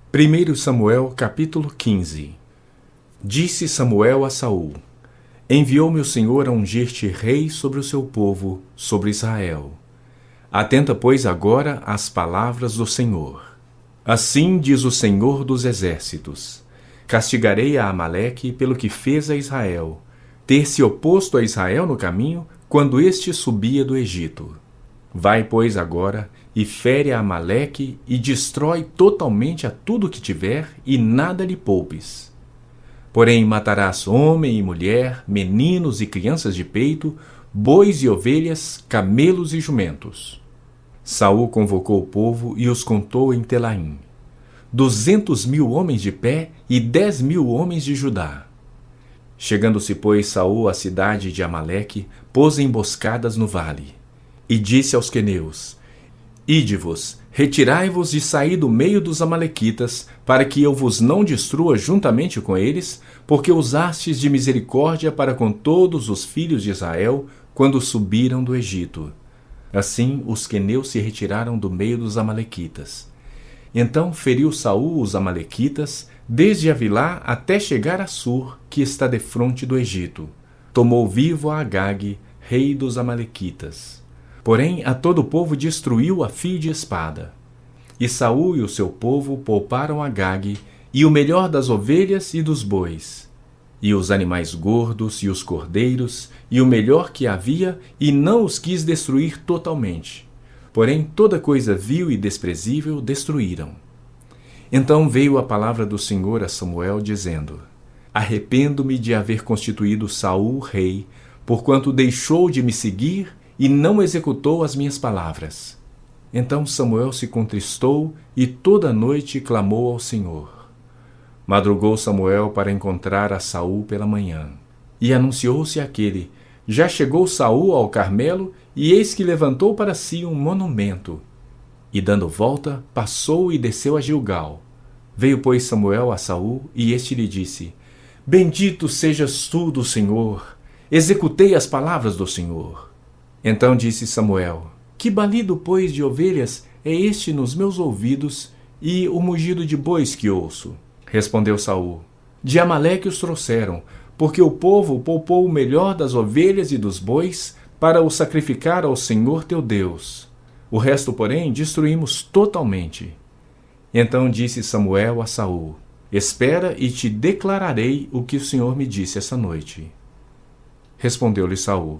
1 Samuel capítulo 15. Disse Samuel a Saul: Enviou-me o Senhor a ungir-te rei sobre o seu povo, sobre Israel. Atenta, pois, agora às palavras do Senhor. Assim diz o Senhor dos Exércitos: Castigarei a Amaleque pelo que fez a Israel, ter se oposto a Israel no caminho, quando este subia do Egito. Vai, pois, agora, e fere a Amaleque, e destrói totalmente a tudo que tiver, e nada lhe poupes. Porém matarás homem e mulher, meninos e crianças de peito, bois e ovelhas, camelos e jumentos. Saul convocou o povo e os contou em Telaim: 200.000 homens de pé e 10.000 homens de Judá. Chegando-se, pois, Saul à cidade de Amaleque, pôs emboscadas no vale. E disse aos queneus: Ide-vos, retirai-vos e saí do meio dos amalequitas, para que eu vos não destrua juntamente com eles, porque usastes de misericórdia para com todos os filhos de Israel, quando subiram do Egito. Assim os queneus se retiraram do meio dos amalequitas. Então feriu Saul os amalequitas, desde Avilá até chegar a Sur, que está defronte do Egito. Tomou vivo a Agag, rei dos amalequitas. Porém a todo o povo destruiu a fio de espada. E Saul e o seu povo pouparam Agag, e o melhor das ovelhas e dos bois, e os animais gordos e os cordeiros, e o melhor que havia, e não os quis destruir totalmente. Porém toda coisa vil e desprezível destruíram. Então veio a palavra do Senhor a Samuel, dizendo: Arrependo-me de haver constituído Saul rei, porquanto deixou de me seguir e não executou as minhas palavras. Então Samuel se contristou e toda a noite clamou ao Senhor. Madrugou Samuel para encontrar a Saul pela manhã. E anunciou-se aquele: Já chegou Saul ao Carmelo, e eis que levantou para si um monumento. E dando volta, passou e desceu a Gilgal. Veio, pois, Samuel a Saul, e este lhe disse: Bendito sejas tu do Senhor, executei as palavras do Senhor. Então disse Samuel: Que balido, pois, de ovelhas é este nos meus ouvidos, e o mugido de bois que ouço? Respondeu Saul: De Amaleque os trouxeram, porque o povo poupou o melhor das ovelhas e dos bois, para o sacrificar ao Senhor teu Deus. O resto, porém, destruímos totalmente. Então disse Samuel a Saul: Espera e te declararei o que o Senhor me disse esta noite. Respondeu-lhe Saul: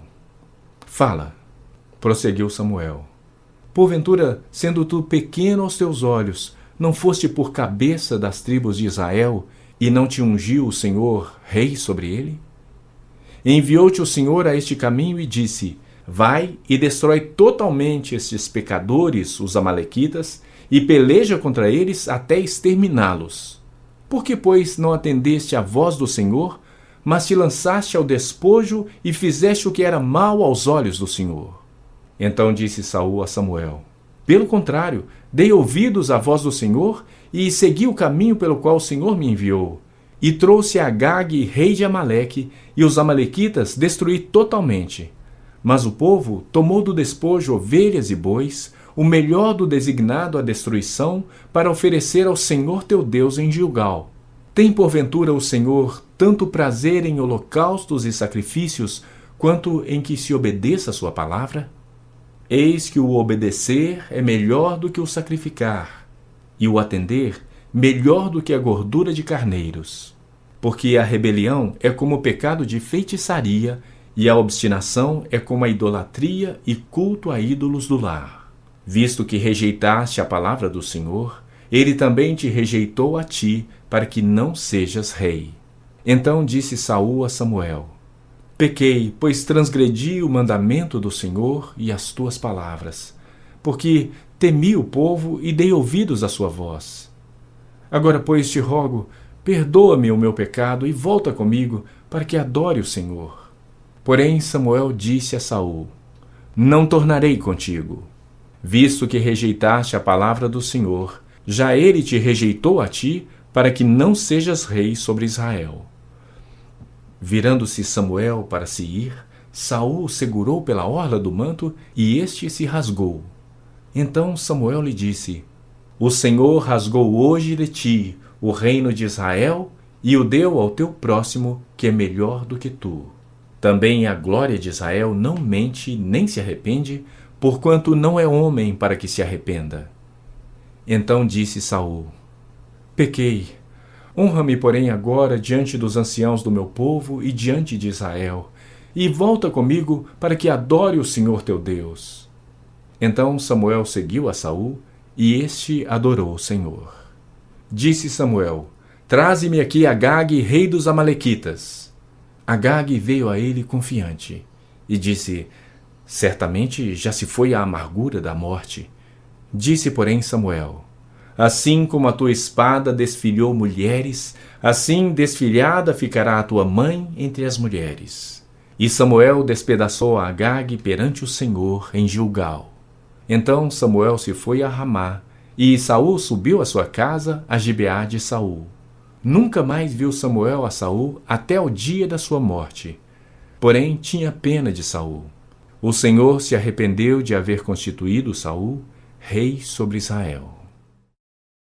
Fala. Prosseguiu Samuel: Porventura, sendo tu pequeno aos teus olhos, não foste por cabeça das tribos de Israel, e não te ungiu o Senhor rei sobre ele? Enviou-te o Senhor a este caminho e disse: Vai e destrói totalmente estes pecadores, os amalequitas, e peleja contra eles até exterminá-los. Por que, pois, não atendeste à voz do Senhor, mas te lançaste ao despojo e fizeste o que era mal aos olhos do Senhor? Então disse Saul a Samuel: Pelo contrário, dei ouvidos à voz do Senhor e segui o caminho pelo qual o Senhor me enviou. E trouxe Agag, rei de Amaleque, e os amalequitas destruí totalmente. Mas o povo tomou do despojo ovelhas e bois, o melhor do designado à destruição, para oferecer ao Senhor teu Deus em Gilgal. Tem porventura o Senhor tanto prazer em holocaustos e sacrifícios, quanto em que se obedeça a sua palavra? Eis que o obedecer é melhor do que o sacrificar, e o atender melhor do que a gordura de carneiros. Porque a rebelião é como o pecado de feitiçaria, e a obstinação é como a idolatria e culto a ídolos do lar. Visto que rejeitaste a palavra do Senhor, ele também te rejeitou a ti, para que não sejas rei. Então disse Saul a Samuel: Pequei, pois transgredi o mandamento do Senhor e as tuas palavras, porque temi o povo e dei ouvidos à sua voz. Agora, pois, te rogo, perdoa-me o meu pecado e volta comigo, para que adore o Senhor. Porém Samuel disse a Saul: Não tornarei contigo. Visto que rejeitaste a palavra do Senhor, já ele te rejeitou a ti, para que não sejas rei sobre Israel. Virando-se Samuel para se ir, Saul o segurou pela orla do manto, e este se rasgou. Então Samuel lhe disse: O Senhor rasgou hoje de ti o reino de Israel e o deu ao teu próximo, que é melhor do que tu. Também a glória de Israel não mente nem se arrepende, porquanto não é homem para que se arrependa. Então disse Saul: Pequei. Honra-me, porém, agora diante dos anciãos do meu povo e diante de Israel, e volta comigo para que adore o Senhor teu Deus. Então Samuel seguiu a Saul, e este adorou o Senhor. Disse Samuel: Traze-me aqui Agag, rei dos Amalequitas. Agag veio a ele confiante, e disse: Certamente já se foi a amargura da morte. Disse, porém, Samuel: Assim como a tua espada desfilhou mulheres, assim desfilhada ficará a tua mãe entre as mulheres. E Samuel despedaçou a Agag perante o Senhor em Gilgal. Então Samuel se foi a Ramá, e Saul subiu à sua casa a Gibeá de Saul. Nunca mais viu Samuel a Saul até o dia da sua morte. Porém tinha pena de Saul. O Senhor se arrependeu de haver constituído Saul rei sobre Israel.